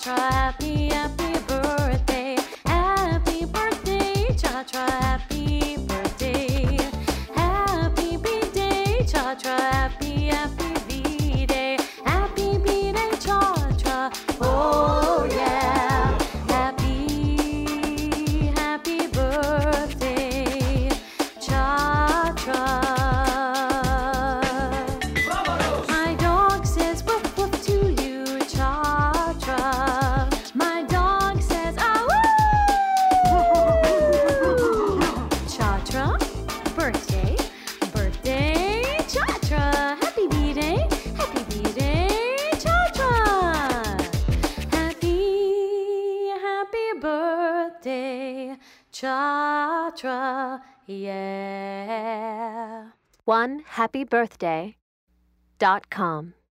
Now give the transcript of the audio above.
Cha-cha, happy, happy birthday. Happy birthday, Cha-cha, happy birthday. Happy B-Day, Cha-cha, happy, happy B-Day. Happy B-Day, Cha-cha, oh yeah. Happy, happy birthday, Cha-cha. My dog says woof woof to you, Cha-cha. My dog says ah woo. Cha-cha, birthday, birthday, Cha-cha. Happy B-Day, Cha-cha. Happy, happy birthday, Cha-cha, yeah. OneHappyBirthday.com